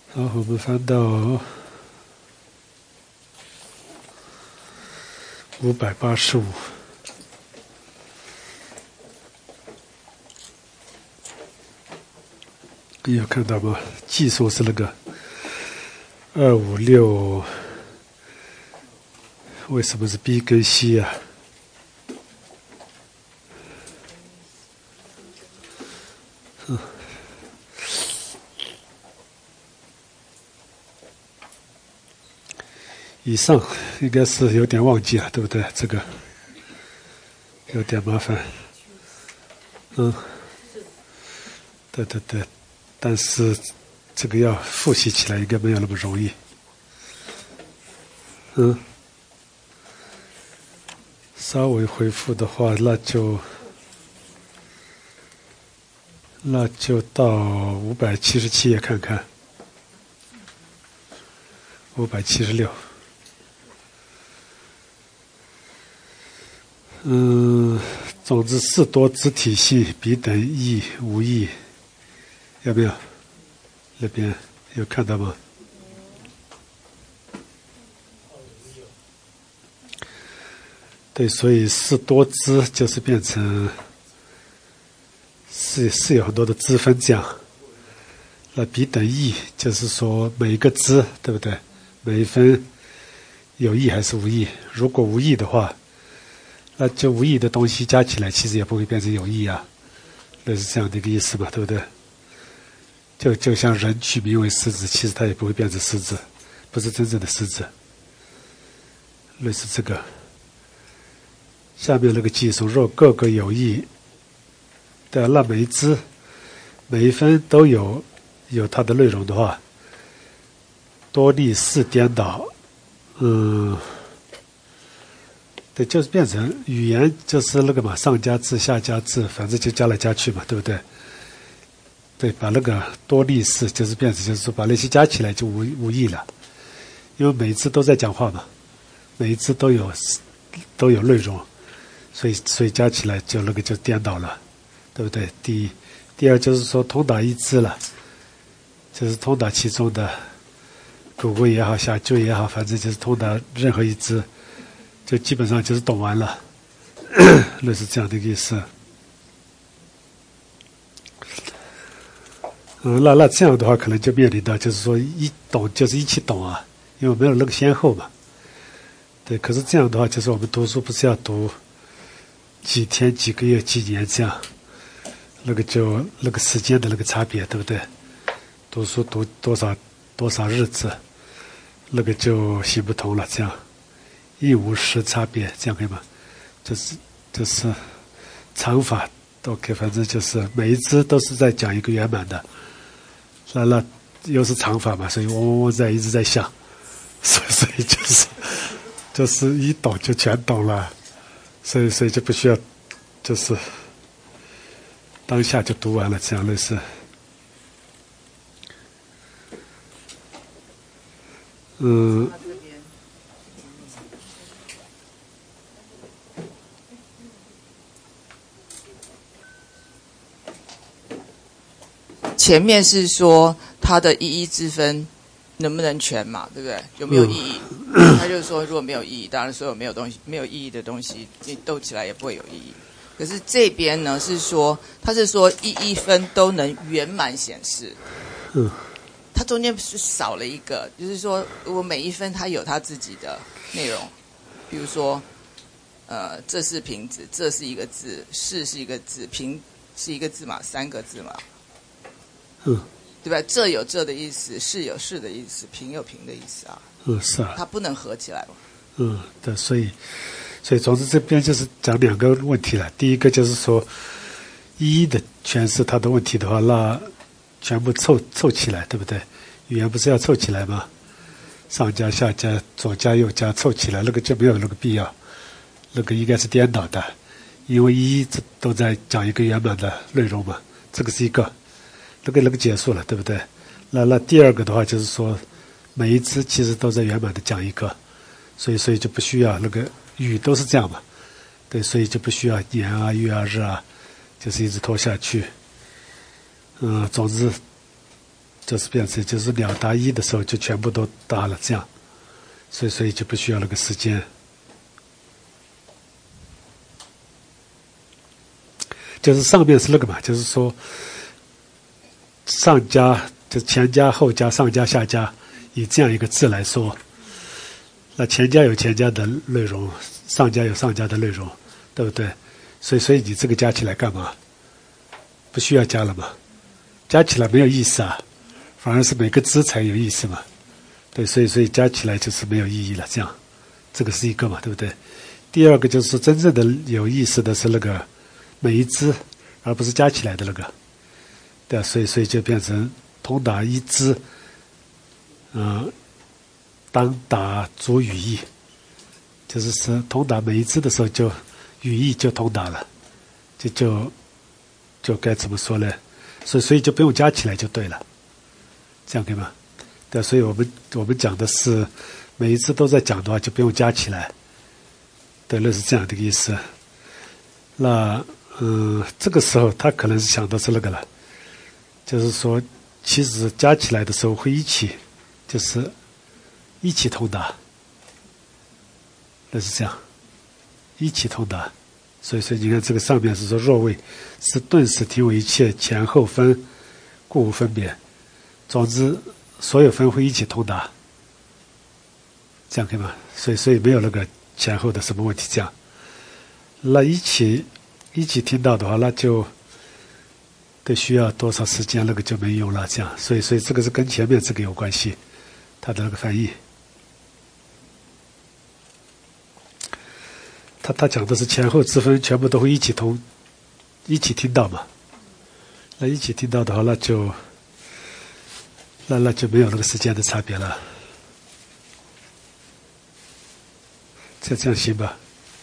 好，我们翻到585。有看到吗？计数是那个256，为什么是 B 跟 C 啊？以上应该是有点忘记了，对不对？这个有点麻烦。对对对，但是这个要复习起来应该没有那么容易。稍微回复的话，那就到577页看看，576。总之4多子体系比等异无异，有没有？那边有看到吗？对，所以4多支就是变成是有很多的支分这样。那比等异就是说每一个支，对不对？每一分有异还是無異？如果无異的话，那就无异的东西加起来其实也不会变成有异啊，类似这样的一个意思嘛，对不对？就像人取名为狮子，其实它也不会变成狮子，不是真正的狮子，类似这个。下面那个计数，若各个有异的，那每一支每一分都有它的内容的话，多例4颠倒，对，就是变成语言就是那个嘛，上加字下加字，反正就加来加去嘛，对不对？对，把那个多例4就是变成，就是说把那些加起来就无异了，因为每一次都在讲话嘛，每一次都有内容，所以加起来就那个就颠倒了，对不对？第二就是说通达一支了，就是通达其中的主谓也好，下句也好，反正就是通达任何一支，就基本上就是懂完了，类似这样的一个意思。那这样的话，可能就面临到就是说一懂就是一起懂啊，因为没有那个先后嘛。对，可是这样的话，就是我们读书不是要读几天、几个月、几年这样，那个时间的那个差别，对不对？读书读多少日子，那个就行不通了。这样一无时差别，这样可以吗？就是常法都可以，反正就是每一支都是在讲一个圆满的。那又是常法嘛，所以我一直在想，所以就是一懂就全懂了，所以就不需要就是当下就读完了，这样类似。 前面是说它的一之分能不能全嘛，对不对？有没有意义？他就说如果没有意义，当然所有没有意义的东西，你斗起来也不会有意义。可是这边呢是说，他是说一分都能圆满显示。它中间是少了一个，就是说我每一分它有它自己的内容，比如说这是瓶子，这是一个字，是一个字，瓶是一个字嘛，3个字嘛。对吧？这有这的意思，是有是的意思，平有平的意思啊。 是啊。 它不能合起来嘛。 对，所以总之这边就是讲2个问题了。第一个就是说，一的诠释它的问题的话，那全部凑起来，对不对？语言不是要凑起来吗？上加下加左加右加凑起来，那个就没有那个必要，那个应该是颠倒的，因为一都在讲一个圆满的内容嘛，这个是一个。那个结束了，对不对？那第二个的话就是说，每一支其实都在圆满的讲一个，所以就不需要那个语都是这样嘛，对，所以就不需要年啊、月啊、日啊，就是一直拖下去。总之就是变成就是了达一的时候就全部都达了，这样，所以就不需要那个时间。就是上面是那个嘛，就是说上加就前加后加上加下加，以这样一个字来说，那前加有前加的内容，上加有上加的内容，对不对？所以你这个加起来干嘛？不需要加了嘛？加起来没有意思啊，反而是每个字才有意思嘛。对，所以加起来就是没有意义了。这样，这个是一个嘛，对不对？第二个就是真正的有意思的是那个每一支，而不是加起来的那个。对啊，所以就变成通达一支，当达主语义，就是通达每一支的时候就语义就通达了，就该怎么说呢？所以就不用加起来就对了，这样可以吗？对，所以我们讲的是每一次都在讲的话就不用加起来，对，那是这样的一个意思。那这个时候他可能是想的是那个了，就是说其实加起来的时候会一起，就是一起通达，那是这样，一起通达。所以你看这个上面是说若谓是顿时听为一切前后分，故无分别。总之所有分会一起通达，这样可以吗？所以没有那个前后的什么问题。这样，那一起听到的话，那就得需要多少时间，那个就没用了。这样，所以这个是跟前面这个有关系，它的那个翻译。他讲的是前后之分全部都会一起听到嘛？那一起听到的话，那就没有那个时间的差别了。这样行吧？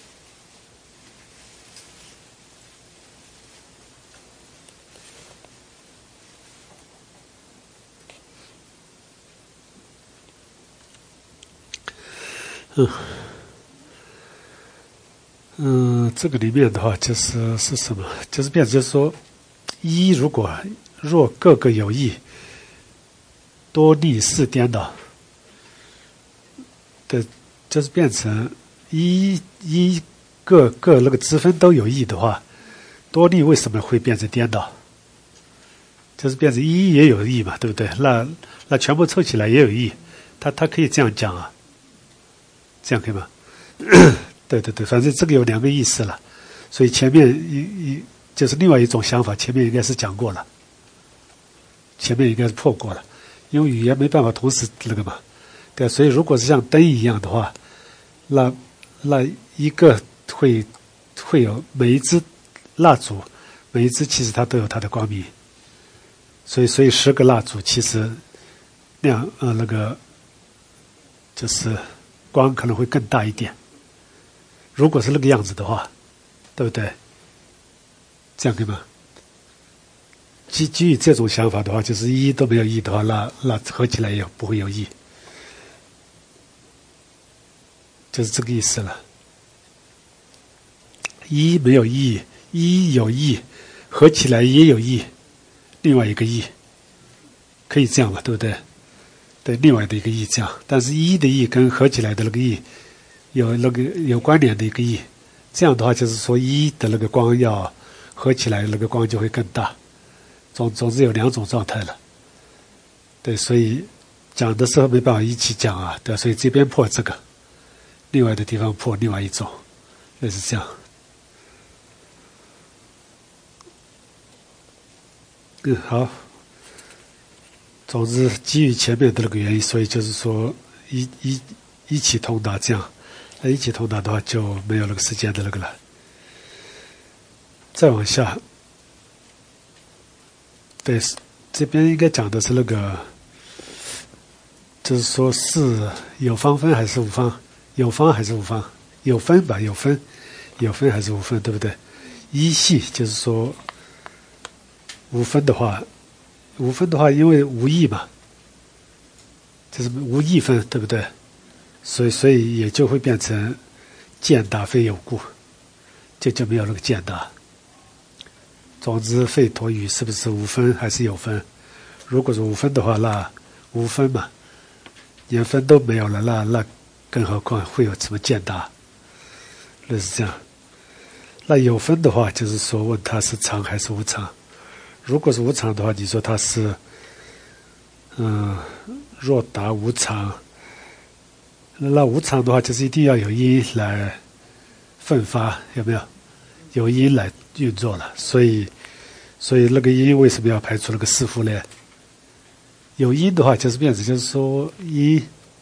这个里面的话是什么？就是变成就是说，一若各个有异，多逆是颠倒的，就是变成一各那个之分都有异的话，多逆为什么会变成颠倒？就是变成一也有异嘛，对不对？那全部凑起来也有异，他可以这样讲啊，这样可以吗？对，反正这个有两个意思了，所以前面就是另外一种想法，前面应该是讲过了，前面应该是破过了，因为语言没办法同时那个嘛，对，所以如果是像灯一样的话，那一个会有每一支蜡烛，每一支其实它都有它的光明，所以10个蜡烛其实那个就是光可能会更大一点。如果是那个样子的话，对不对？这样可以吗？基于这种想法的话，就是一都没有异的话，那合起来也不会有异，就是这个意思了。一没有异，一有异，合起来也有异，另外一个异，可以这样嘛？对不对？对，另外的一个异这样，但是一的异跟合起来的那个异有关联的一个异，这样的话就是说一的那个光要合起来，那个光就会更大。总之有两种状态了。对，所以讲的时候没办法一起讲啊，对，所以这边破这个，另外的地方破另外一种，类似这样。好。总之基于前面的那个原因，所以就是说一起通达这样。那一起通达的话就没有那个时间的那个了。再往下，对，这边应该讲的是那个，就是说是有方分还是无方？有方还是无方？有分吧，有分还是无分，对不对？一系就是说无分的话，因为无异嘛，就是无异分，对不对？所以也就会变成见达非有故，就没有那个见达。总之，吠陀语是不是无分还是有分？ 如果是无分的话，那无分嘛，连分都没有了，那更何况会有什么见大？那是这样。那有分的话，就是说问它是常还是无常。如果是无常的话，你说它是若达无常，那无常的话，就是一定要有因来奋发，有没有？有因来运作了，所以那个因为什么要排除那个是负呢？有因的话，就是变成就是说因，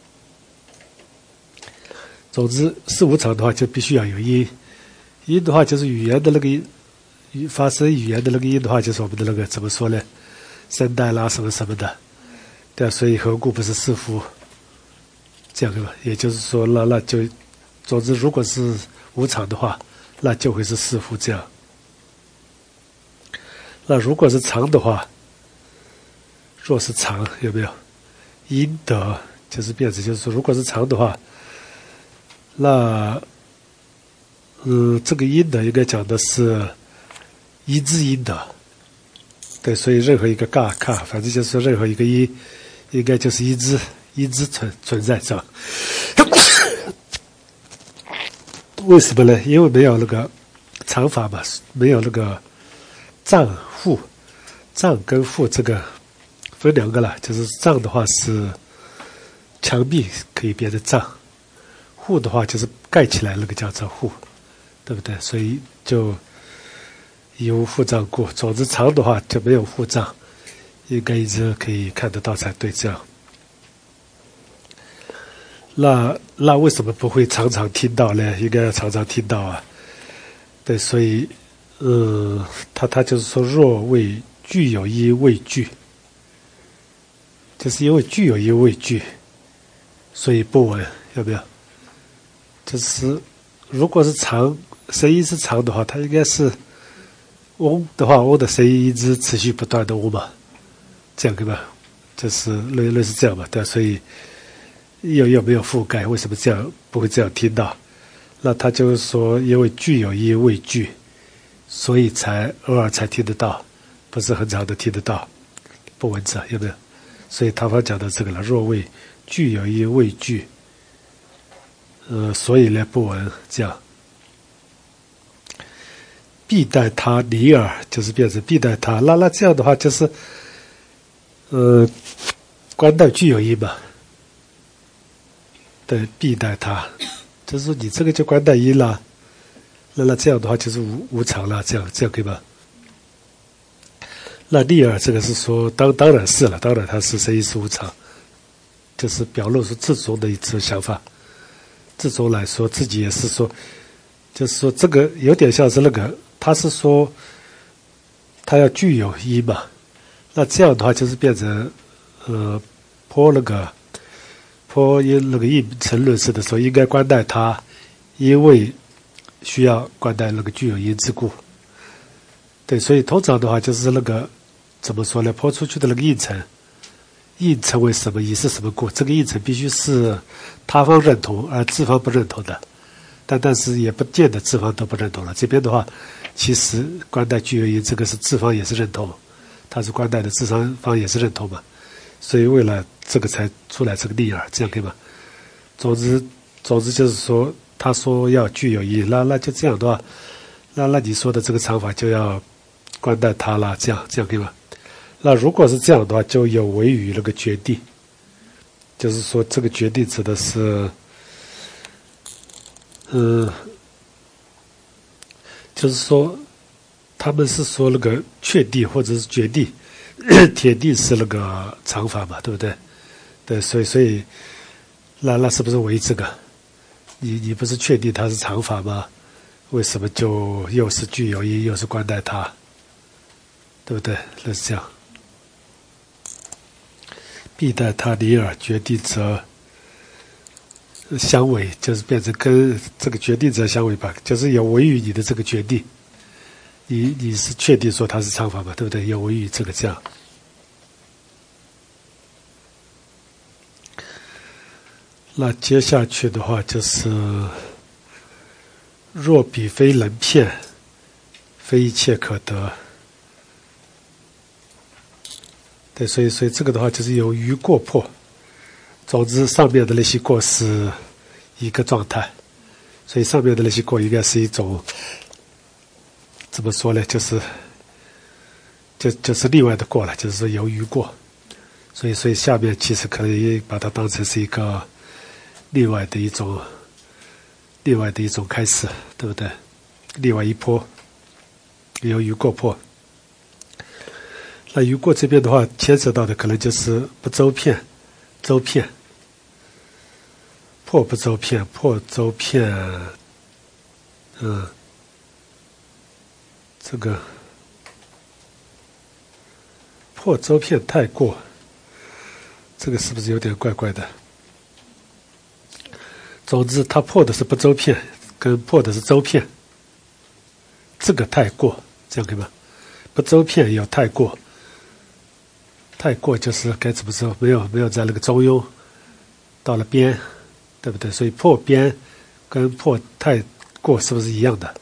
总之是无常的话，就必须要有因。因的话，就是语言的那个发生语言的那个因的话，就是我们的那个怎么说呢？声带啦什么什么的，对啊，所以何故不是是负？这样对吧？也就是说，那就，总之，如果是无常的话，那就会是是负这样。那如果是常的话，若是常有没有？因得就是变成，就是说，如果是常的话，那这个因得应该讲的是一之因得。对，所以任何一个嘎卡，反正就是说任何一个因，应该就是一之存在是吧？为什么呢？因为没有那个常法嘛，没有那个障缚，障跟缚这个分两个了，就是障的话是墙壁可以变成障，护的话就是盖起来那个叫做护，对不对？所以就以无护障故，总之常的话就没有护障，应该一直可以看得到才对。这样，那为什么不会常常听到呢？应该要常常听到啊。对，所以他就是说，若为具有因未具，就是因为具有因未具，所以不闻，有没有？就是如果是常声音是常的话，它应该是嗡的话，嗡的声音一直持续不断的嗡嘛，这样对吧？就是类似这样嘛，对吧？所以有没有覆盖？为什么这样不会这样听到？那他就是说，因为具有因未具，所以才偶尔才听得到，不是很常的听得到，不闻者有没有？所以唐方讲到这个了，若为具有因未具，所以呢不闻，这样。必待他离耳，就是变成必待他。那这样的话就是，观待具有因嘛。对，必待他，就是说你这个就观待因了。那这样的话就是无常了，这样可以吧？那立耳这个是说当然是了，当然它是声音是无常，就是表露出自宗的一种想法。自宗来说，自己也是说，就是说这个有点像是那个，他是说他要具有因嘛。那这样的话就是变成颇那个应成论式的时候，应该观待他，因为需要观待那个具有因之故。对，所以通常的话就是那个怎么说呢？泼出去的那个应成为什么因是什么故？这个应成必须是他方认同而自方不认同的，但是也不见得自方都不认同了。这边的话，其实观待具有因这个是自方也是认同，他是观待的自方也是认同嘛，所以为了这个才出来这个立耳，这样可以吗？总之就是说，他说要具有因，那就这样的话，那你说的这个常法就要观待他了，这样可以吗？那如果是这样的话，就有违于那个决定，就是说这个决定指的是，就是说他们是说那个确定或者是决定，铁定是那个常法嘛，对不对？对，所以那是不是违这个？你不是确定它是常法吗？为什么就又是具有因，又是观待它，对不对？那是这样。必待他离耳决定者相违，就是变成跟这个决定者相违吧，就是有违于你的这个决定。你是确定说它是常法嘛，对不对？有违于这个这样。那接下去的话就是，若彼非能骗，非一切可得。 对，所以这个的话就是由于过破。总之，上面的那些过是一个状态，所以上面的那些过应该是一种怎么说呢？就是另外的过了，就是说由于过。所以下面其实可以把它当成是一个另外的一种开始，对不对？另外一波由于过破。那于过这边的话，牵扯到的可能就是不周遍，周遍，破不周遍，破周遍，这个破周遍太过，这个是不是有点怪怪的？总之，它破的是不周遍，跟破的是周遍，这个太过，这样可以吗？不周遍有太过，太过就是该怎么说？没有在那个中庸，到了边，对不对？所以破边跟破太过是不是一样的？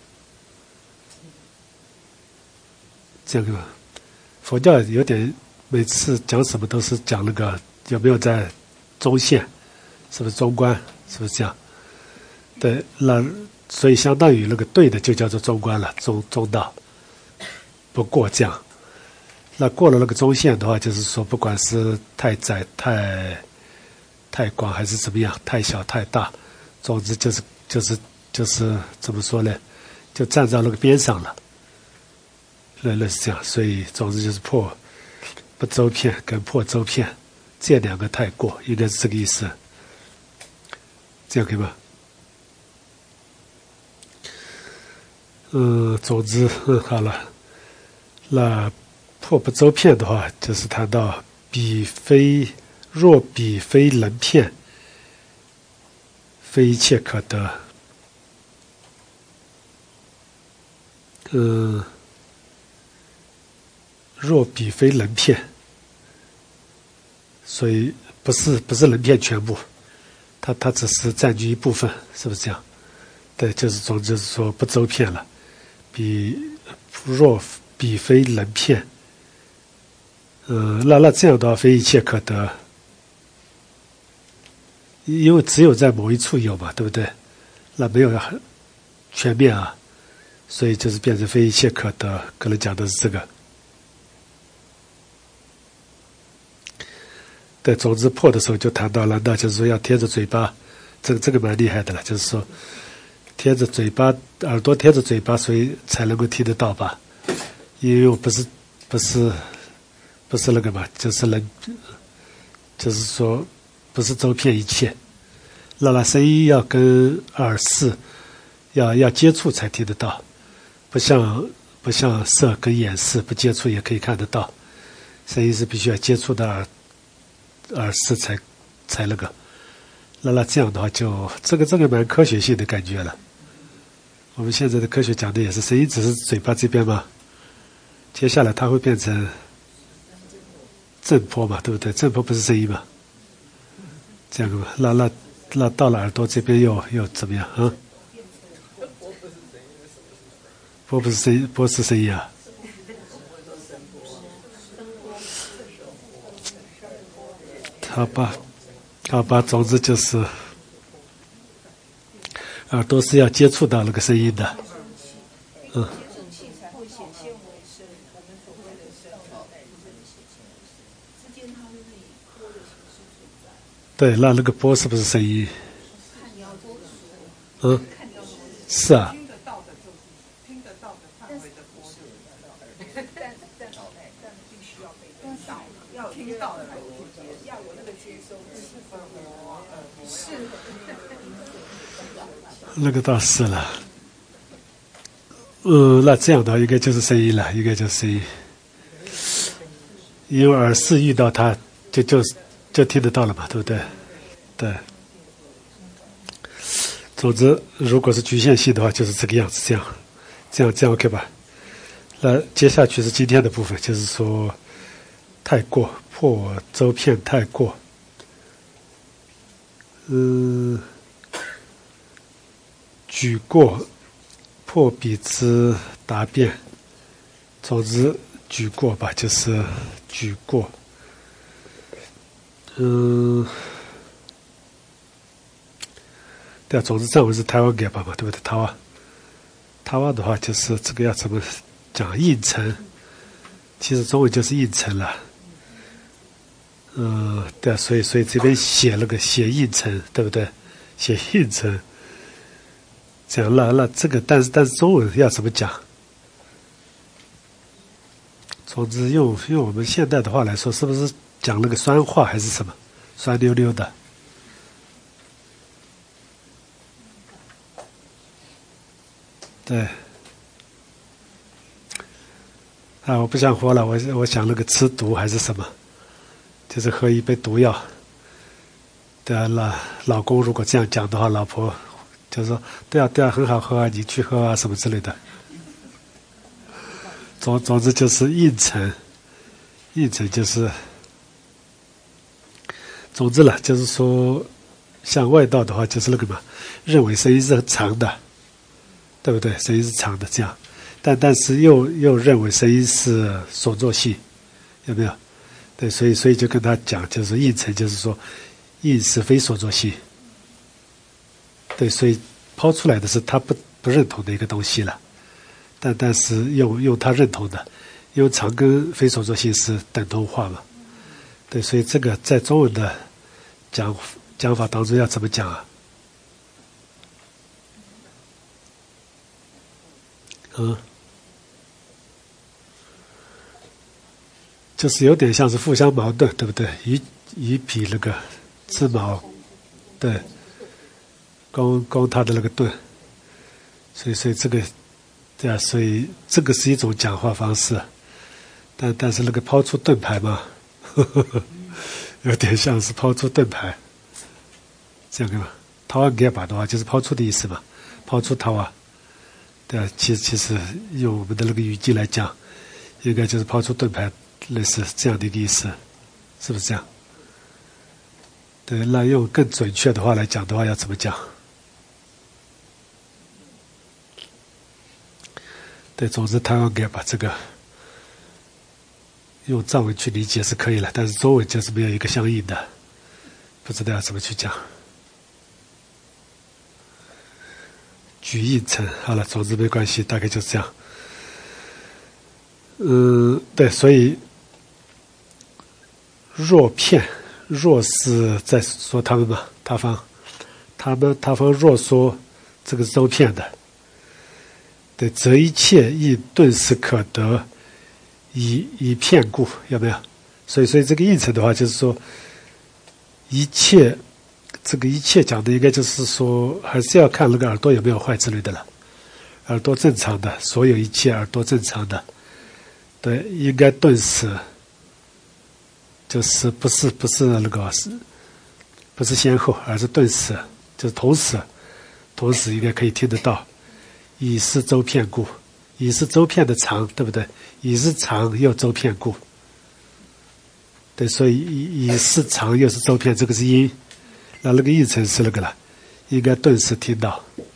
这样可以吗？佛教有点每次讲什么都是讲那个有没有在中线，是不是中观，是不是这样？对，那所以相当于那个对的就叫做中观了，中道，不过这样。那过了那个中线的话，就是说不管是太窄、太广还是怎么样，太小、太大，总之就是怎么说呢？就站到那个边上了。那是这样，所以总之就是破不周遍跟破周遍这两个太过，应该是这个意思。这样可以吗？总之，好了。那破不周遍的话，就是谈到若彼非能遍，非一切可得。若彼非能遍，所以不是能遍全部，它只是占据一部分，是不是这样？对，就是总之是说不周遍了。若彼非能遍，那这样的话，非一切可得，因为只有在某一处有嘛，对不对？那没有全面啊，所以就是变成非一切可得，可能讲的是这个。对，总之破的时候就谈到了，那就是说要贴着嘴巴，这个蛮厉害的了，就是说贴着嘴巴，耳朵贴着嘴巴，所以才能够听得到吧？因为我不是那个嘛，就是说不是周遍一切，那声音要跟耳识要接触才听得到，不像色跟眼识不接触也可以看得到，声音是必须要接触到耳识才那个，那这样的话就这个蛮科学性的感觉了。我们现在的科学讲的也是声音只是嘴巴这边嘛，接下来它会变成振波嘛，对不对？振波不是声音嘛，这样嘛，那到了耳朵这边又怎么样啊？波不是声音，波是声音啊。好吧，总之就是耳朵是要接触到那个声音的，对，那个波是不是声音？是啊。那个倒是了，那这样的话应该就是声音了，应该就是声音，因为耳识遇到它就听得到了嘛，对不对？对。总之，如果是局限性的话，就是这个样子，这样 OK 吧？那接下去是今天的部分，就是说太过破周遍太过，举过破彼之答辩。总之举过吧，就是举过对啊，总之藏文是台湾给吧嘛，对不对？台湾的话就是这个要怎么讲应承，其实中文就是应承了。对啊，所以这边写了个写应承，对不对？写应承，这样那这个，但是中文要怎么讲？总之用我们现代的话来说，是不是讲那个酸话还是什么？酸溜溜的。对。我不想活了，我想那个吃毒还是什么，就是喝一杯毒药。对啊，老公如果这样讲的话，老婆就说对啊，很好喝啊，你去喝啊，什么之类的。总之就是应承就是，总之了，就是说，像外道的话，就是那个嘛，认为声音是长的，对不对？声音是长的这样，但是又认为声音是所作性，有没有？对，所以就跟他讲，就是应承，就是说，应是非所作性。对，所以抛出来的是他不认同的一个东西了。但是用他认同的，因为常跟非所作性是等同化嘛，对，所以这个在中文的讲法当中要怎么讲啊？就是有点像是互相矛盾，对不对？以比那个自矛，对，攻他的那个盾，所以这个。对啊，所以这个是一种讲话方式，但是那个抛出盾牌嘛，有点像是抛出盾牌，这样的嘛。掏完给把的话就是抛出的意思嘛，抛出掏啊。对啊，其实用我们的那个语境来讲，应该就是抛出盾牌，类似这样的一个意思，是不是这样？对，那用更准确的话来讲的话，要怎么讲？对，总之他要给把这个用藏文去理解是可以了，但是中文就是没有一个相应的，不知道要怎么去讲。举应承，好了，总之没关系，大概就是这样。对，所以若骗，若是在说他们嘛，他方若说这个是周遍的。对，则一切亦顿时可得，以骗故，有没有？所以这个应承的话，就是说，一切这个一切讲的应该就是说，还是要看那个耳朵有没有坏之类的了。耳朵正常的，所有一切耳朵正常的，对，应该顿时，就是不是那个不是先后，而是顿时，就是同时应该可以听得到。以是周遍故，以是周遍的长，对不对？以是长又周遍故，对，所以以是长又是周遍，这个是因，那个应承是那个了，应该顿时听到。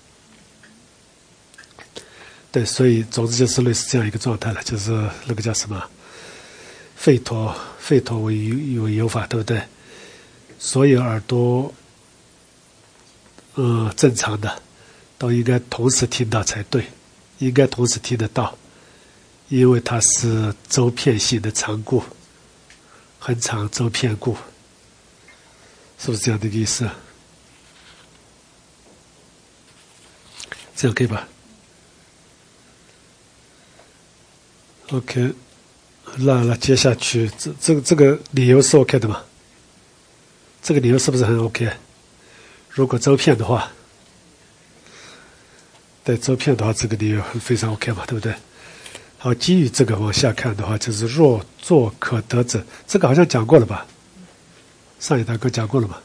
对，所以总之就是类似这样一个状态了，就是那个叫什么，吠陀为有法，对不对？所有耳朵，正常的。都应该同时听到才对，应该同时听得到，因为它是周遍性的长故，很长周遍故，是不是这样的意思？这样可以吧 ？OK， 那接下去这个理由是 OK 的吗？这个理由是不是很 OK？ 如果周遍的话。对周遍的话，这个理由非常 OK 嘛，对不对？好，基于这个往下看的话，就是若作可得者，这个好像讲过了吧？上一堂课讲过了嘛？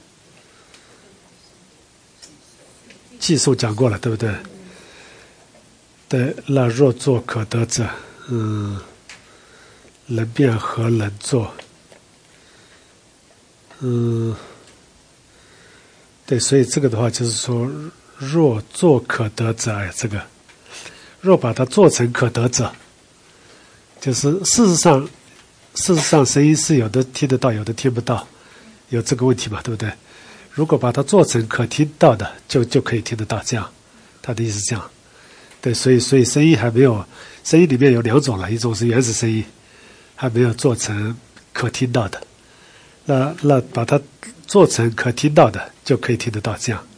寄送讲过了，对不对？对，那若作可得者，能变和能作，对，所以这个的话就是说。若作可得者，这个若把它做成可得者，就是事实上声音是有的听得到，有的听不到， 有这个问题嘛，对不对？如果把它做成可听到的，就可以听得到，这样，他的意思是这样。对，所以声音还没有，声音里面有2种了，一种是原始声音，还没有做成可听到的。那把它做成可听到的，就可以听得到，这样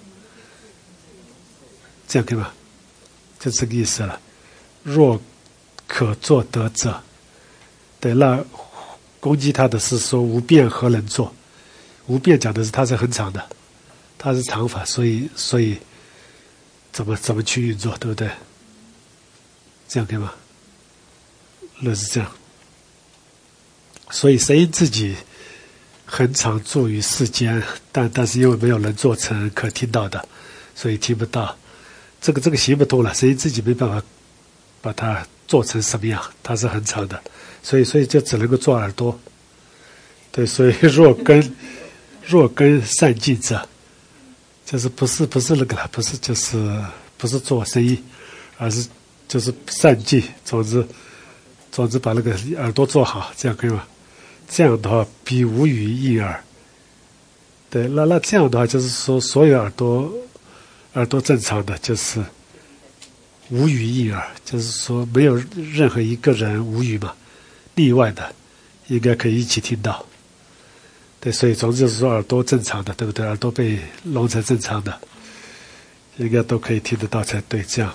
可以吗？就这个意思了。若可作得者，对，那攻击他的是说无变何能作？无变讲的是它是很长的，它是长法，所以怎么去运作，对不对？这样可以吗？那是这样。所以声音自己很常住于世间，但是因为没有人做成可听到的，所以听不到。这个行不通了，声音自己没办法把它做成什么样，它是很长的，所以就只能够做耳朵。对，所以若根善尽者，就是不是那个了，不是做声音，而是就是善尽，总之把那个耳朵做好，这样可以吗？这样的话比无语应耳。对，那这样的话就是说所有耳朵正常的，就是无语应耳，就是说没有任何一个人无语嘛，例外的应该可以一起听到。对，所以总之就是说耳朵正常的，对不对？耳朵被弄成正常的，应该都可以听得到才对。这样，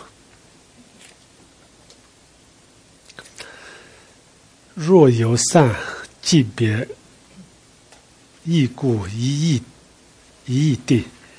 若由善尽别，异故一意定，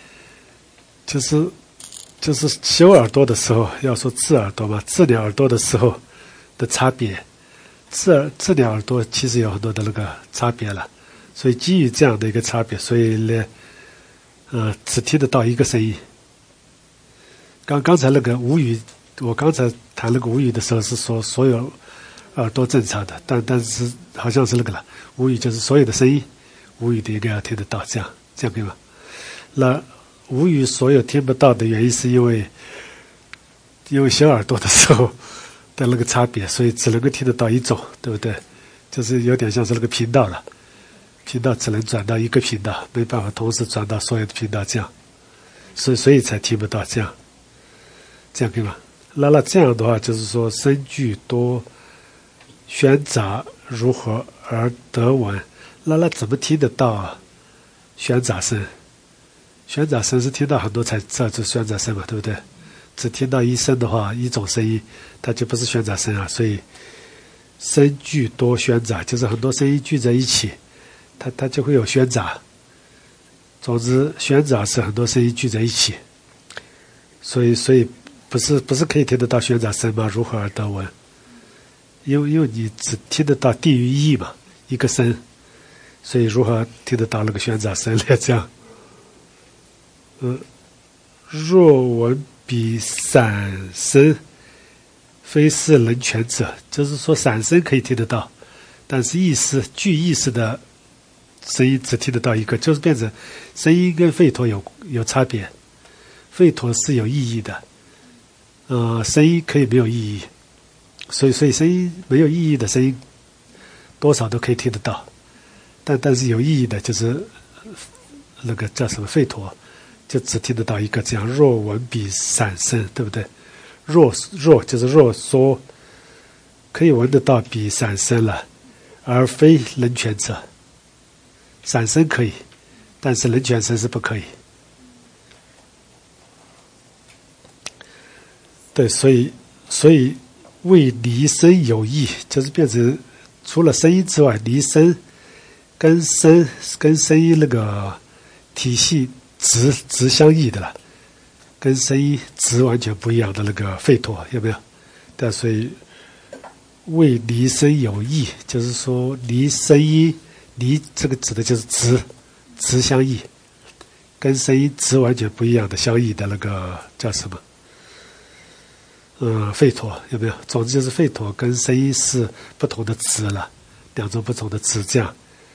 就是修耳朵的时候，要说治耳朵嘛，治疗耳朵的时候的差别，治疗耳朵其实有很多的那个差别了。所以基于这样的一个差别，所以呢，只听得到一个声音。刚才那个无语，我刚才谈那个无语的时候是说所有耳朵正常的，但是好像是那个了，无语就是所有的声音，无语的应该要听得到，这样可以吗？那无语所有听不到的原因是因为修耳朵的时候的那个差别，所以只能够听得到一种，对不对？就是有点像是那个频道了。频道只能转到一个频道，没办法同时转到所有的频道，这样，所以才听不到，这样可以吗？那这样的话，就是说声句多喧杂如何而得闻？那怎么听得到喧杂声？喧杂声是听到很多才知道是喧杂声嘛，对不对？只听到一声的话，一种声音，它就不是喧杂声啊。所以声句多喧杂，就是很多声音聚在一起。它就会有喧杂。总之，喧杂是很多声音聚在一起，所以不是可以听得到喧杂声吗？如何而得闻？因为你只听得到低于一嘛，一个声，所以如何听得到那个喧杂声呢？这样，若闻彼散声，非是能全者，就是说散声可以听得到，但是具意识的声音只听得到一个，就是变成声音跟吠陀有差别。吠陀是有意义的，声音可以没有意义，所以声音没有意义的声音多少都可以听得到，但是有意义的就是那个叫什么吠陀，就只听得到一个，这样若闻彼散声，对不对？若就是若说可以闻得到彼散声了，而非能全者。散声可以，但是能全声是不可以。对，所以为离声有异，就是变成除了声音之外，离声跟声音那个体系值相异的了，跟声音值完全不一样的那个吠陀，有没有？但所以为离声有异，就是说离声音。离这个指的就是值相异，跟声音值完全不一样的相异的那个叫什么？吠陀有没有？总之就是吠陀跟声音是不同的值了，两种不同的值，这样。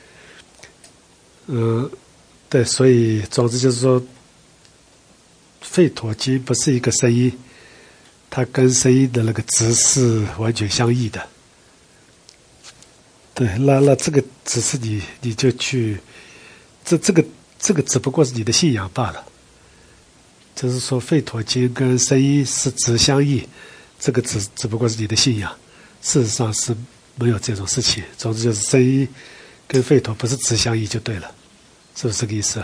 对，所以总之就是说，吠陀经不是一个声音，它跟声音的那个值是完全相异的。对，那这个只是你就去这个只不过是你的信仰罢了。就是说，吠陀经跟声音是指相异，这个只不过是你的信仰，事实上是没有这种事情。总之就是声音跟吠陀不是指相异就对了，是不是这个意思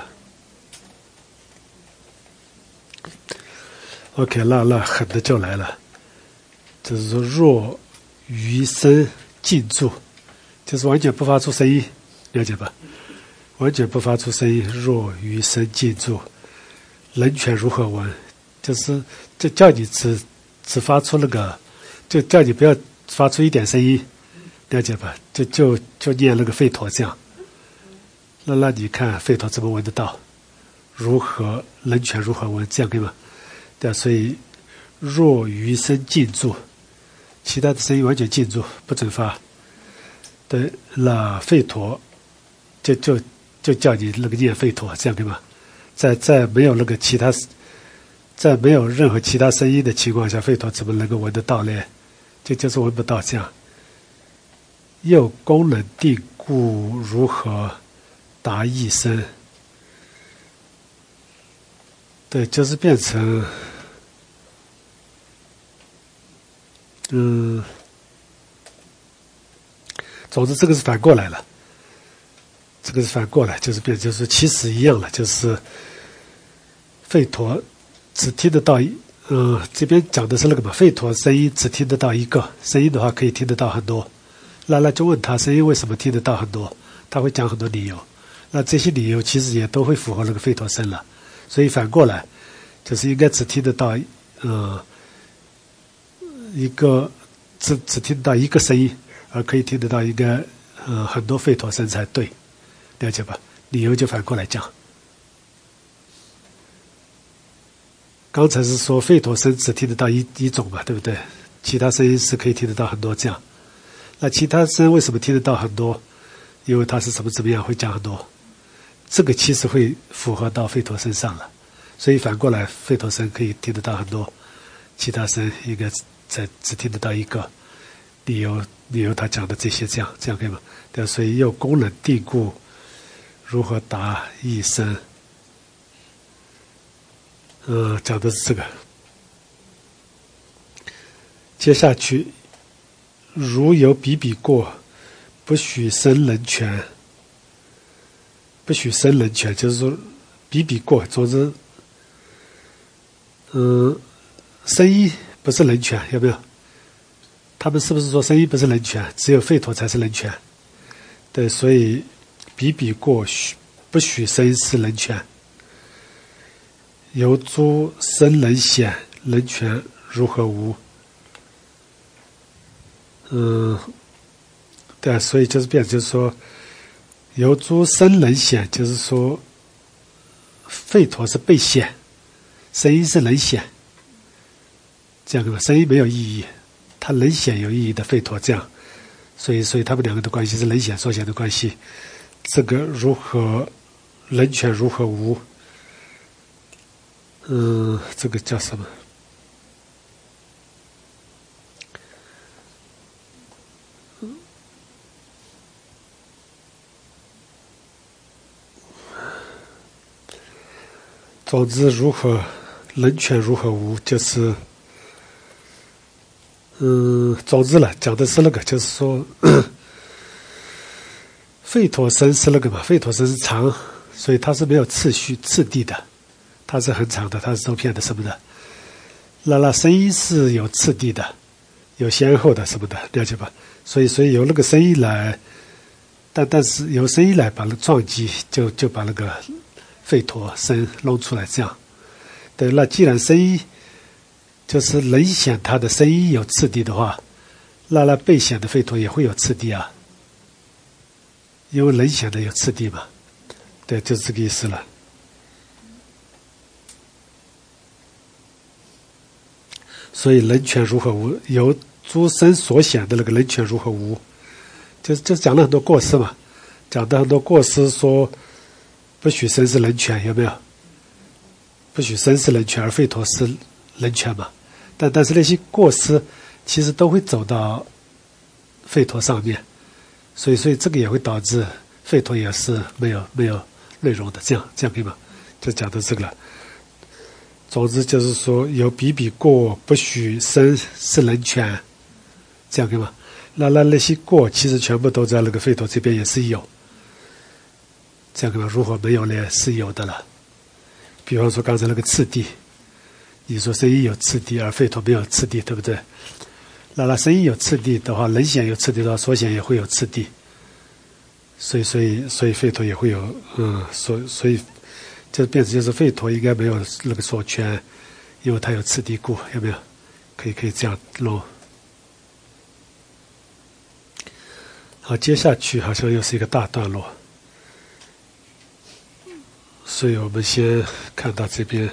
？OK， 那狠的就来了，就是说若余声静住，就是完全不发出声音，了解吧？完全不发出声音，若余声静住，人权如何闻？就叫你只发出那个，就叫你不要发出一点声音，了解吧？就念那个吠陀这样，那你看吠陀怎么闻得到？如何人权如何闻？这样可以吗？对，所以若余声静住，其他的声音完全静住，不准发。对，那吠陀就叫你那个念吠陀，这样可以吗？在没有那个其他，在没有任何其他声音的情况下，吠陀怎么能够闻得到呢？就是闻不到这样。又功能定故，如何达一声？对，就是变成，总之这个是反过来了。这个是反过来，就是变，就是其实一样了，就是吠陀只听得到这边讲的是那个嘛，吠陀声音只听得到一个，声音的话可以听得到很多。那就问他声音为什么听得到很多，他会讲很多理由。那这些理由其实也都会符合那个吠陀声了，所以反过来就是应该只听得到一个只听得到一个声音，而可以听得到一个很多吠陀声才对。了解吧？理由就反过来讲。刚才是说吠陀声只听得到一种嘛，对不对？其他声音是可以听得到很多这样。那其他声为什么听得到很多？因为它是怎么样会讲很多。这个其实会符合到吠陀身上了，所以反过来吠陀声可以听得到很多，其他声应该只听得到一个。理由他讲的这些这样可以吗？对，所以又功能定故，如何达一声？讲的是这个。接下去，如有比过，不许生人权。不许生人权，就是说比过，总之，声音不是人权，有没有？他们是不是说声音不是人权，只有吠陀才是人权？对，所以比过不许声音是人权。由诸生人显，人权如何无？对，所以就是变，就是说由诸生人显，就是说吠陀是被显，声音是人显，这样的声音没有意义，它人显有意义的吠陀这样，所以他们两个的关系是人显所显的关系。这个如何人权如何无？这个叫什么？总之，如何人权如何无，就是总之了，讲的是那个，就是说吠陀声是那个嘛，吠陀声是长，所以它是没有次第的。它是很长的，它是周遍的什么的。那声音是有次第的，有先后的什么的，了解吧？所以由那个声音来，但是由声音来把那个撞击，就把那个吠陀声弄出来，这样。对，那既然声音就是人显它的声音有次第的话，那被显的吠陀也会有次第啊，因为人显的有次第嘛。对，就是这个意思了。所以人权如何无？由诸生所显的那个人权如何无？就是讲了很多过失嘛，讲的很多过失，说不许生是人权，有没有？不许生是人权，而吠陀是人权嘛。但是那些过失其实都会走到吠陀上面，所以这个也会导致吠陀也是没有内容的，这样可以吗？就讲的这个了。总之就是说，有比比过，不许生是人权，这样可以吗？那些过其实全部都在那个吠陀这边也是有，这样可以吗？如果没有呢，是有的了。比方说刚才那个次第，你说声音有次第，而吠陀没有次第，对不对？那声音有次第的话，人显有次第的话，所显也会有次第。所以吠陀也会有，所以这变成就是吠陀应该没有那个所权，因为它有次第故，有没有？可以这样弄。好，接下去好像又是一个大段落，所以我们先看到这边。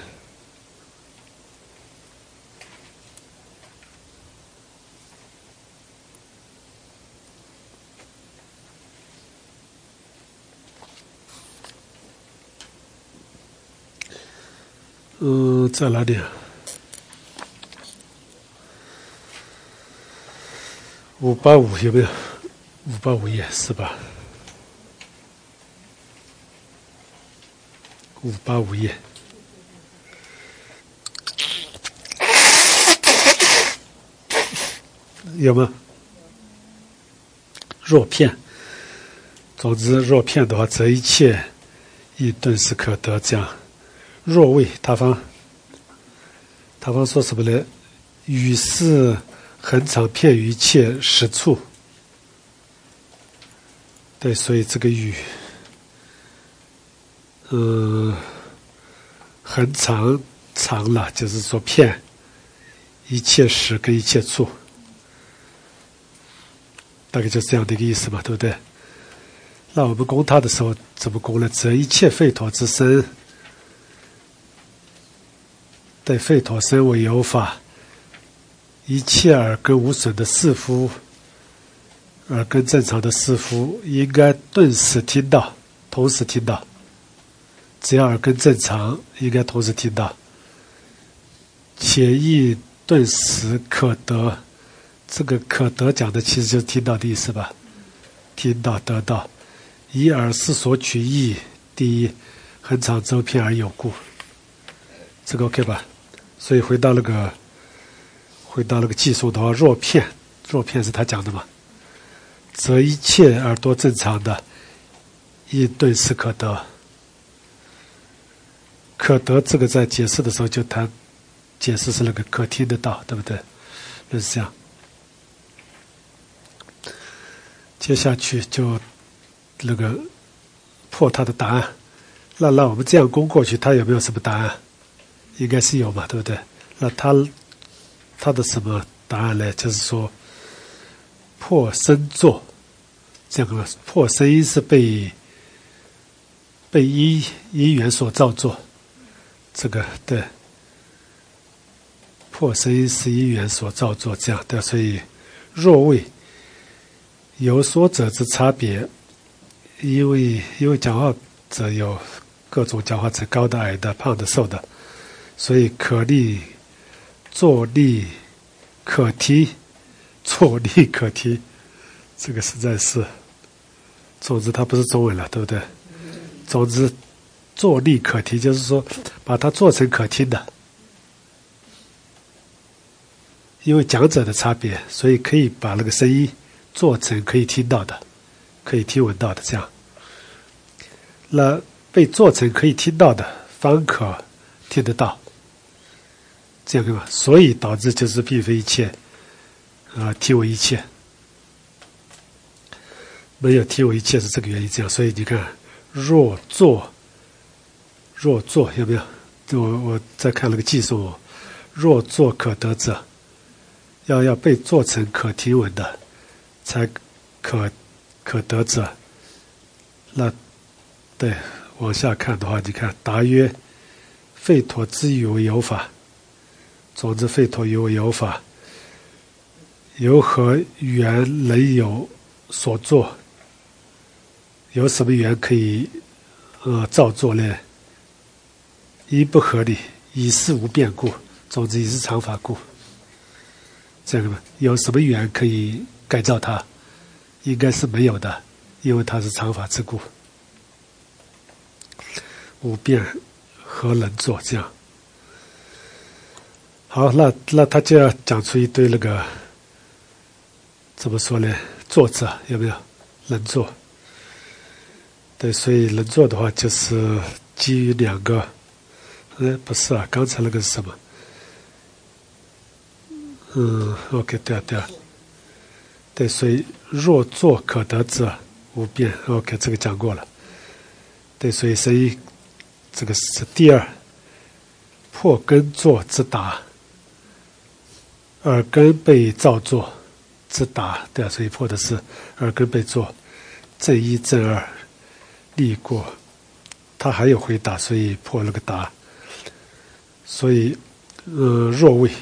在哪里？585有没有？585页是吧？585页。有吗？若片，总之若片的话，则一切亦顿时可得。这样，若谓他方说什么呢？语是恒常遍于一切实处。对，所以这个语，恒长了，就是说遍一切时跟一切处。大概就是这样的一个意思嘛，对不对？那我们供他的时候怎么供呢？则一切吠陀之身，对吠陀身为有法，一切耳根无损的士夫，耳根正常的士夫，应该顿时听到，同时听到。只要耳根正常，应该同时听到，且亦顿时可得。这个可得讲的其实就是听到的意思吧？听到得到，以耳识所取义，第一恒常周遍而有故。这个 OK 吧？所以回到那个寄送的话，若片是他讲的嘛？则一切耳朵正常的，亦顿时可得。可得这个在解释的时候就谈，解释是那个可听得到，对不对？就是这样。接下去就那个破他的答案，那我们这样攻过去，他有没有什么答案？应该是有嘛，对不对？那他的什么答案呢？就是说破声作，这样的破声音是被因缘所造作，这个对，破声音是因缘所造作，这样的，所以若谓有所者之差别，因为讲话者有各种讲话者，高的、矮的、胖的、瘦的，所以可立、坐立、可听、坐立可听，这个实在是，总之它不是中文了，对不对？总之，坐立可听就是说把它做成可听的，因为讲者的差别，所以可以把那个声音做成可以听到的，可以听闻到的，这样。那被做成可以听到的，方可听得到，这样对吧？所以导致就是并非一切，听闻一切，没有听闻一切是这个原因。这样，所以你看，若作有没有？我再看那个记述，若作可得者，要被做成可听闻的。才可得者，那对往下看的话，你看答曰：吠陀之语为有法。总之，吠陀语为有法，由何缘能有所作？有什么缘可以造作呢？一不合理，以是无变故。总之，以是常法故。这样的，有什么缘可以改造它？应该是没有的，因为它是常法之故。 无变和能作这样。好，那他就要讲出一堆那个怎么说呢？作者有没有能作？对，所以能作的话就是基于两个，不是啊，刚才那个是什么？OK， 对啊，对，所以若作可得者无变 ，OK， 这个讲过了。对，所以声音这个是第二，破根作之达。耳根被造作之达，对啊，所以破的是耳根被作，正一正二立过，他还有回答，所以破了个达。所以若位，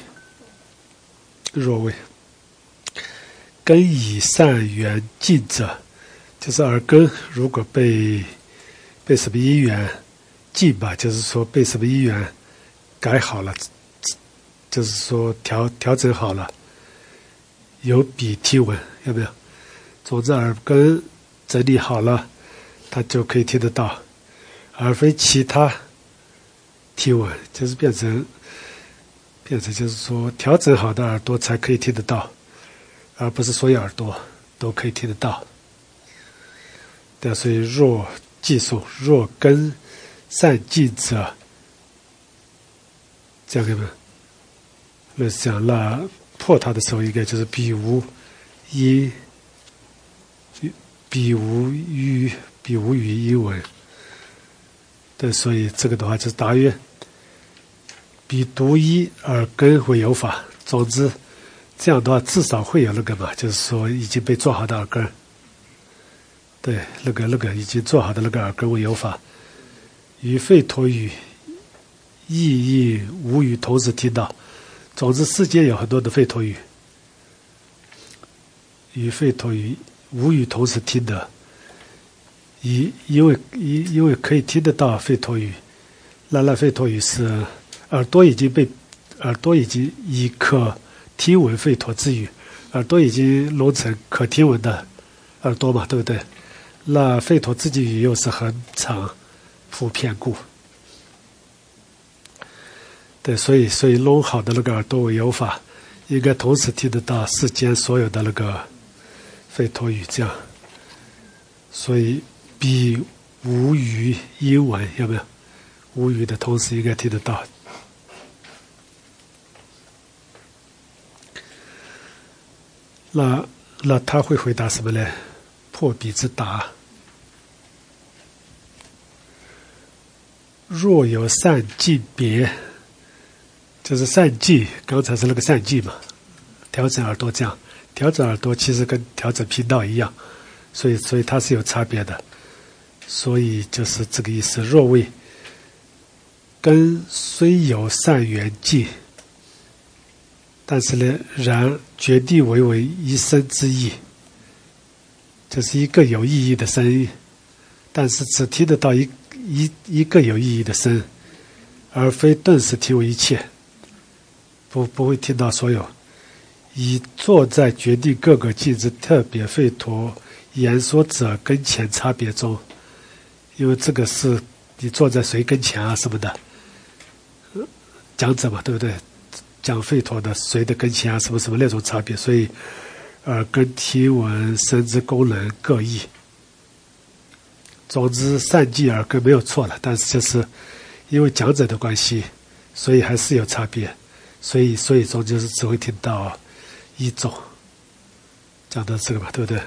根以善缘尽者，就是耳根如果被什么因缘尽吧，就是说被什么因缘改好了。就是说调整好了，有比听闻，有没有？总之耳根整理好了，它就可以听得到，而非其他听闻，就是变成就是说调整好的耳朵才可以听得到，而不是所有耳朵都可以听得到。对，所以若寄送，若根善尽者，这样可以吗？类似这样，那破它的时候应该就是彼无因，彼无语因闻。对，所以这个的话就是答曰：彼独一耳根为有法。总之，这样的话至少会有那个嘛，就是说已经被做好的耳根。对，那个已经做好的那个耳根为有法，与吠陀语、意义无语同时听到。总之，世间有很多的吠陀语，与吠陀语、无语同时听的，因为可以听得到吠陀语，那吠陀语是耳朵已经以可听闻吠陀之语，耳朵已经弄成可听闻的耳朵嘛，对不对？那吠陀自己语又是恒常普遍故。对，所以弄好的那个耳朵为有法，应该同时听得到世间所有的那个吠陀语，这样。所以彼无语因闻，有没有？无语的同时应该听得到。那他会回答什么呢？破彼之答。若有善尽别。就是善尽，刚才是那个善尽嘛，调整耳朵这样，调整耳朵其实跟调整频道一样，所以它是有差别的，所以就是这个意思。若谓根虽有善缘尽，但是呢，然决定为一生之意，就是一个有意义的声音，但是只听得到一个有意义的声，而非顿时听为一切。不会听到所有，以坐在决定各个境之特别吠陀言说者跟前差别中，因为这个是你坐在谁跟前啊什么的，讲者嘛，对不对？讲吠陀的谁的跟前啊什么那种差别，所以耳根听闻声之功能各异。总之善尽耳根没有错了，但是就是因为讲者的关系，所以还是有差别。所以中就是只会听到一种，讲到这个吧，对不对？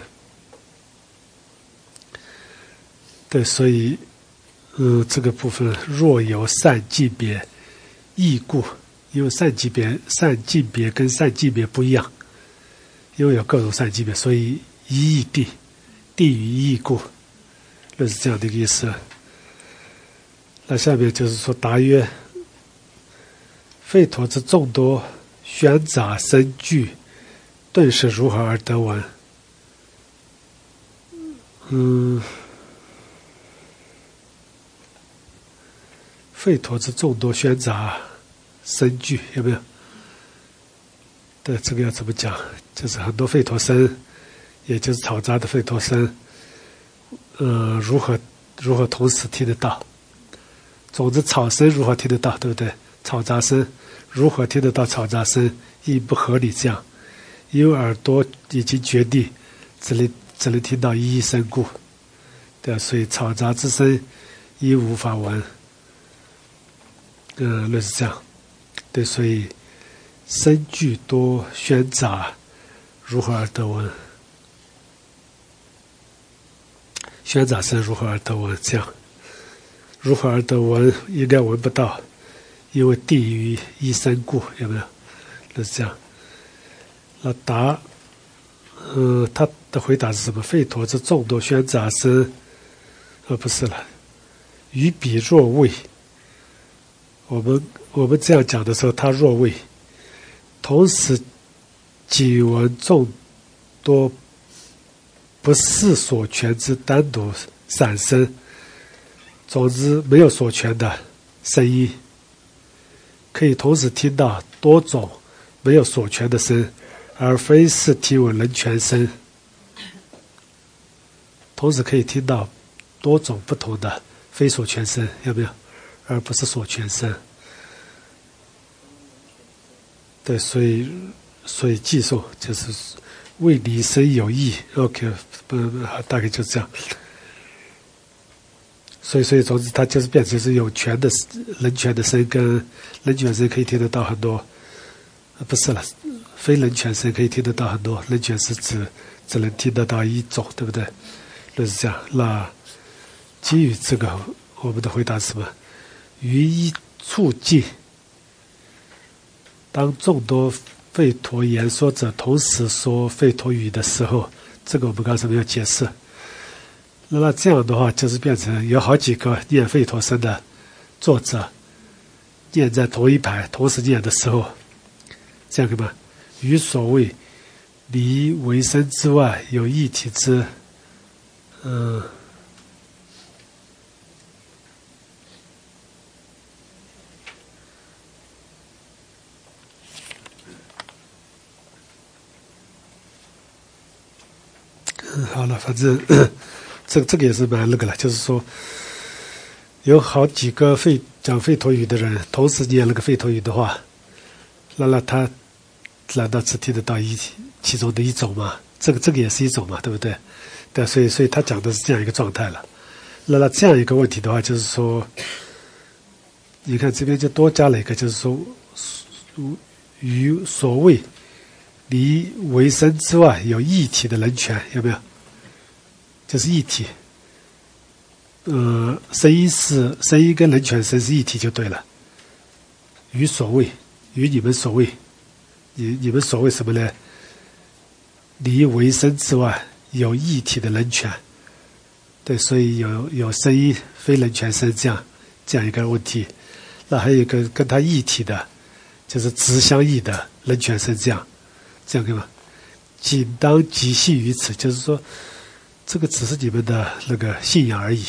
对，所以这个部分若有善尽别，异故，因为善尽别跟善尽别不一样，因为有各种善尽别，所以一异地与异故，就是这样的一个意思。那下面就是说答曰。吠陀之众多喧杂声具，顿时如何而得闻？吠陀之众多喧杂声具，有没有？对，这个要怎么讲？就是很多吠陀声，也就是嘈杂的吠陀声，如何同时听得到？ 总之草声如何听得到，对不对？嘈杂声如何听得到嘈杂声？亦不合理这样，因为耳朵已经决定只能听到一声故，对，所以嘈杂之声亦无法闻。类似这样，对，所以声句多喧杂，如何而得闻？喧杂声如何而得闻？这样，如何而得闻？应该闻不到，因为地于一声故，有没有？就是这样。那答，他的回答是什么？吠陀之众多喧杂声，不是了，于彼若畏。我们这样讲的时候，他若畏，同时仅闻众多不是所全之单独散声，总之没有所全的声音，可以同时听到多种没有所全的声，而非是听闻人全声。同时可以听到多种不同的非所全声，有没有？而不是所全声。对，所以寄送就是为离声有益。OK， 大概就这样。所以总之它就是变成是有权的人权的声跟人权声可以听得到很多，不是了，非人权声可以听得到很多，人权是只能听得到一种，对不对？就是这样。那基于这个，我们的回答是什么？于一处境，当众多吠陀言说者同时说吠陀语的时候，这个我们刚才没有解释。那这样的话，就是变成有好几个念吠陀声的作者念在同一排，同时念的时候，这样干嘛？于所谓离为声之外，有异体之，好了，反正这个也是蛮那个了，就是说有好几个讲吠陀语的人同时念那个吠陀语的话，那他难道只听得到其中的一种吗？这个也是一种嘛，对不对？对，所以他讲的是这样一个状态了。那这样一个问题的话，就是说，你看这边就多加了一个，就是说，于所谓离为声之外有异体的人权，有没有？就是异体。声音跟人权声是一体就对了。于所谓，于你们所谓，你们所谓什么呢？离为声之外有异体的人权，对，所以有声音非人权声这样一个问题。那还有一个跟他异体的，就是直相异的人权声这样干嘛？仅当即信于此，就是说这个只是你们的那个信仰而已。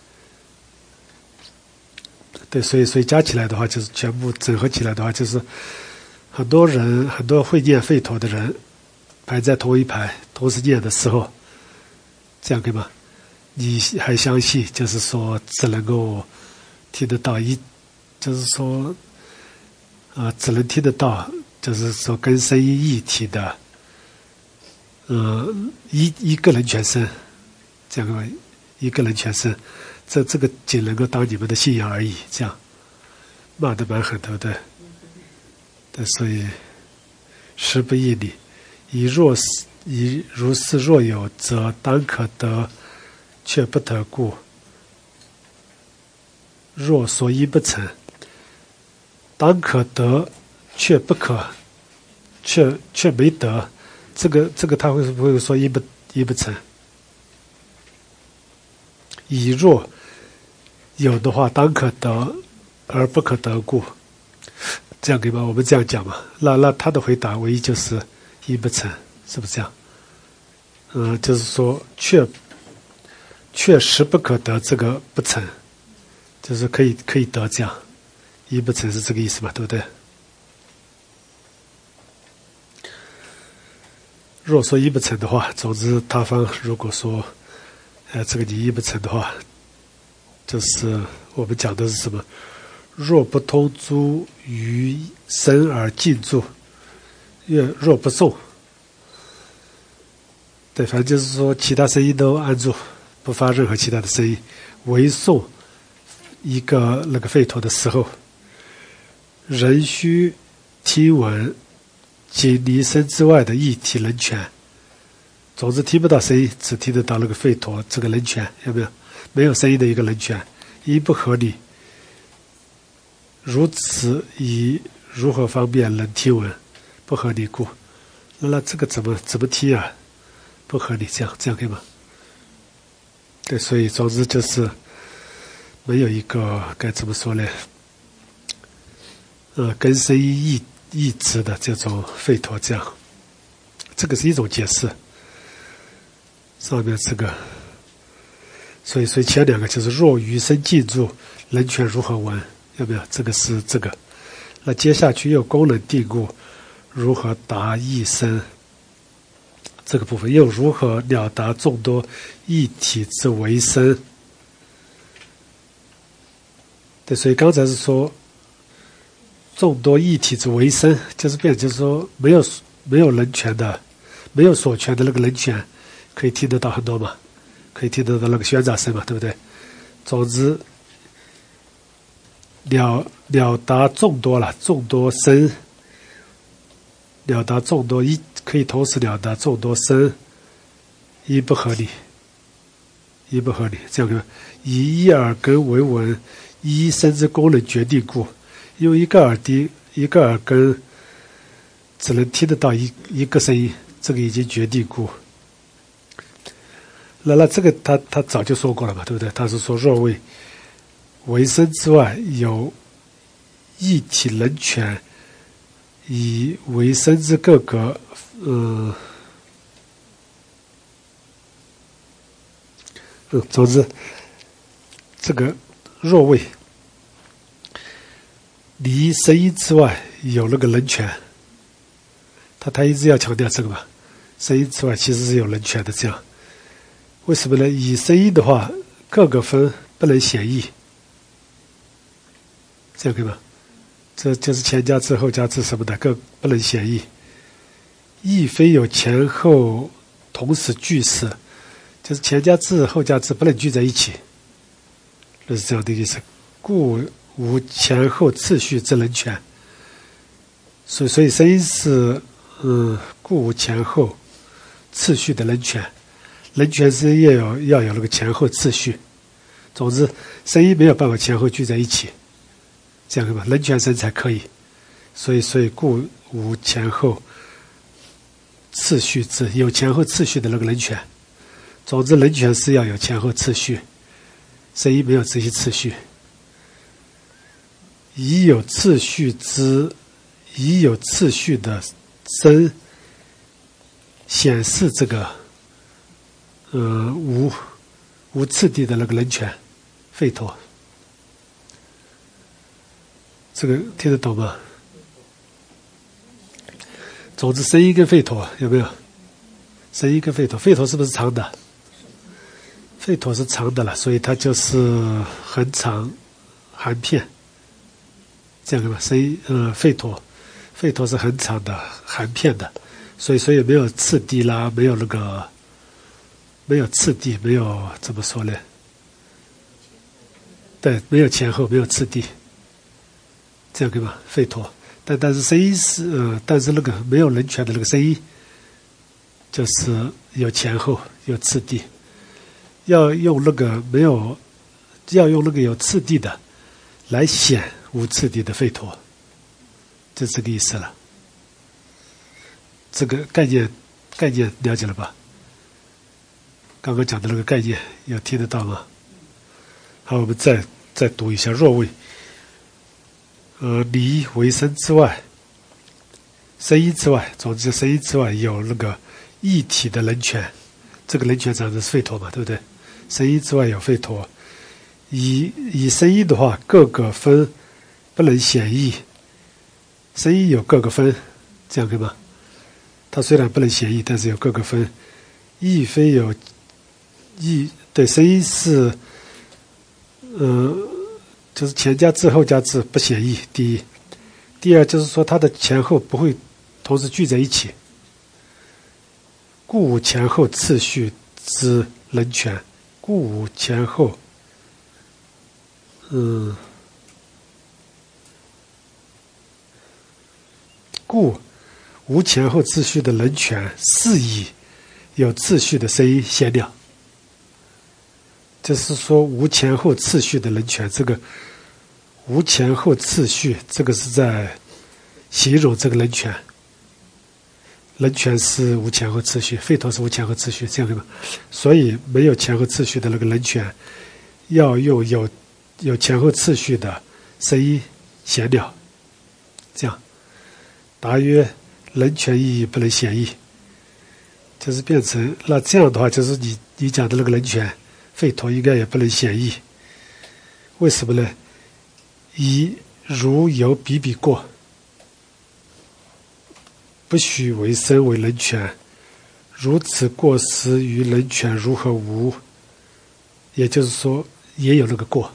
对，所以加起来的话，就是全部整合起来的话，就是很多会念吠陀的人排在同一排，同时念的时候，这样对吗？你还相信，就是说只能够听得到就是说只能听得到，就是说跟声音一体的，一个人全声，这样一个人全声。这个仅能够当你们的信仰而已，这样骂得蛮狠，对不对？对，所以实不义理。以如是若有，则当可得，却不得故。若所依不成，当可得，却不可，却没得。这个他会不会说依不成？以若有的话，当可得而不可得故，这样可以吗？我们这样讲嘛。那他的回答唯一就是依不成，是不是这样？就是说确实不可得，这个不成，就是可以得这样，依不成是这个意思嘛，对不对？若说依不成的话，总之他方如果说这个你依不成的话， 就是我们讲的是什么？若不通诸于声而静住，若不诵。对，反正就是说其他声音都按住，不发任何其他的声音，唯诵一个那个吠陀的时候，仍需听闻仅离身之外的一体人权。总之听不到声音，只听得到那个吠陀这个人权，有没有？没有声音的一个人权，因不合理。如此以如何方便能听闻？不合理故。那这个怎么听啊？不合理，这样可以吗？对，所以总之就是没有一个该怎么说呢？跟声音一致的这种吠陀，这个是一种解释。上面这个，所以前两个就是若余声静住，人权如何闻？有没有？这个是这个。那接下去又功能定故，如何达一声？这个部分又如何了达众多一体之为声？对，所以刚才是说众多一体之为声，就是说没有人权的，没有所权的那个人权，可以听得到很多嘛，可以听得到那个宣杂声嘛，对不对？总之了达众多声，了达众多可以同时了达众多声，因不合理，这样看，以一耳根为闻，一声之功能决定故，用一个耳根只能听得到一个声音，这个已经决定故。那这个他早就说过了嘛，对不对？他是说若为声之外有一体人权，以为声之各个总之这个若为离声音之外有那个人权，他一直要强调这个嘛，声音之外其实是有人权的。这样为什么呢？以声音的话各个分不能显义，这样可以吗？这就是前加字后加字什么的各不能显义，亦非有前后同时句式，就是前加字后加字不能聚在一起，这是这样的意思。故无前后次序之人权，所以声音是故无前后次序的人权，人权是要有那个前后次序。总之声音没有办法前后聚在一起，这样对吧？人权声才可以，所以故无前后次序之，有前后次序的那个人权。总之人权是要有前后次序，声音没有这些次序。已有次序的声显示这个无次第的那个人权吠陀，这个听得懂吗？总之声音跟吠陀有没有？声音跟吠陀是不是长的？吠陀是长的了，所以它就是很长含片，这样的吧？声音吠陀是很长的含片的，所以没有次第啦，没有那个没有次第，没有怎么说呢？对，没有前后，没有次第，这样对吧？吠陀，但是声音是但是那个没有人权的那个声音，就是有前后，有次第，要用那个有次第的来显无次第的吠陀，就这个意思了。这个概念了解了吧？刚刚讲的那个概念有听得到吗？好，我们再读一下若为离为声之外，声音之外，总之声音之外有那个一体的人权，这个人权讲的是吠陀嘛，对不对？声音之外有吠陀，以声音的话各个分不能显义，声音有各个分，这样可以吗？它虽然不能显义，但是有各个分，亦非有对，声音是就是前加字后加字不显义。第一，第二就是说它的前后不会同时聚在一起，故无前后次序之人权，故无前后，故无前后次序的人权，是以有次序的声音显了。就是说无前后次序的人权，这个无前后次序，这个是在形容这个人权。人权是无前后次序，吠陀是无前后次序，这样对吧？所以没有前后次序的那个人权，要用有前后次序的声音显了。这样，答曰：人权意义不能显义，就是变成那这样的话，就是你讲的那个人权，吠陀应该也不能显义。为什么呢？一如有比比过，不许为生为人权，如此过失于人权如何无？也就是说，也有那个过。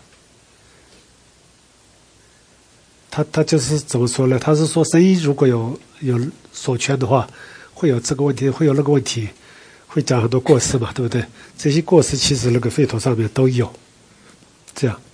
他就是怎么说呢？他是说，声音如果有所权的话，会有这个问题，会有那个问题，会讲很多过失嘛，对不对？这些过失其实那个吠陀上面都有。这样，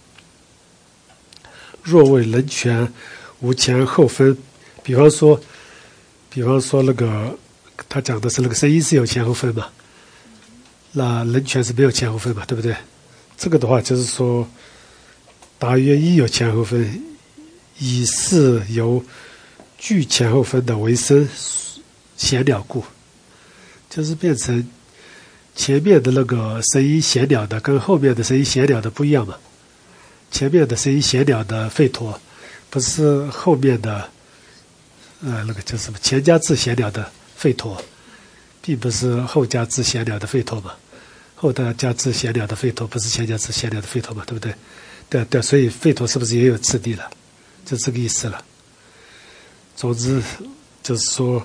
若为人权无前后分，比方说那个他讲的是那个声音是有前后分嘛，那人权是没有前后分嘛，对不对？这个的话就是说，大约一有前后分，以是由具前后分的为生显了故，就是变成前面的那个声音显了的跟后面的声音显了的不一样嘛。前面的声音显了的吠陀，不是后面的那个叫什么前加字显了的吠陀，并不是后加字显了的吠陀嘛。后加字显了的吠陀不是前加字显了的吠陀嘛，对不对？对，所以吠陀是不是也有次第了？就这个意思了。总之就是说，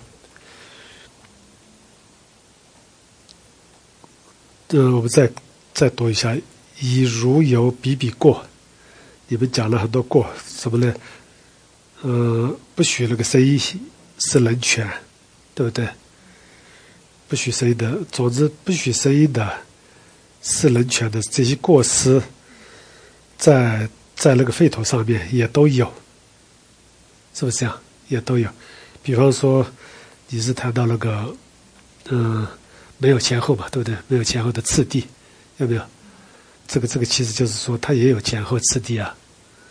我们再读一下，以如有比比过。你们讲了很多过，什么呢？不许那个声音是人权，对不对？不许声音的，总之不许声音的是人权的这些过失，在那个吠陀上面也都有，是不是这样？也都有。比方说，你是谈到那个，没有前后嘛，对不对？没有前后的次第，有没有？这个其实就是说，它也有前后次第啊，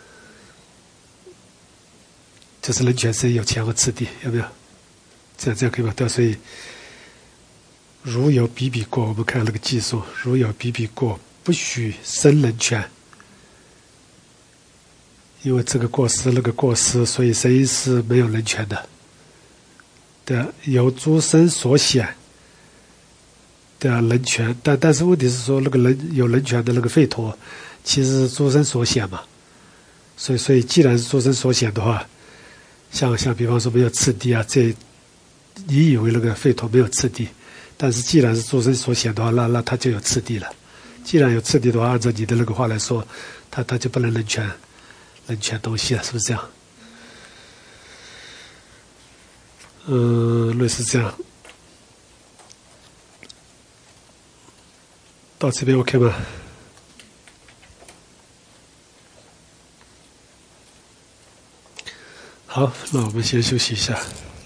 就是人权是有前后次第，有没有？这样可以吗？对，所以如有比比过，我们看那个记述，如有比比过，不许生人权，因为这个过失那个过失，所以声音是没有人权的。对，有诸生所显的人权，但是问题是说，那个人有人权的那个吠陀，其实是诸生所显嘛。所以既然是诸生所显的话，像比方说没有次第啊，你以为那个吠陀没有次第，但是既然是诸生所显的话，那它就有次第了。既然有次第的话，按照你的那个话来说，它就不能人权东西了，是不是这样？类似这样。到这边 OK 吗？好，那我们先休息一下。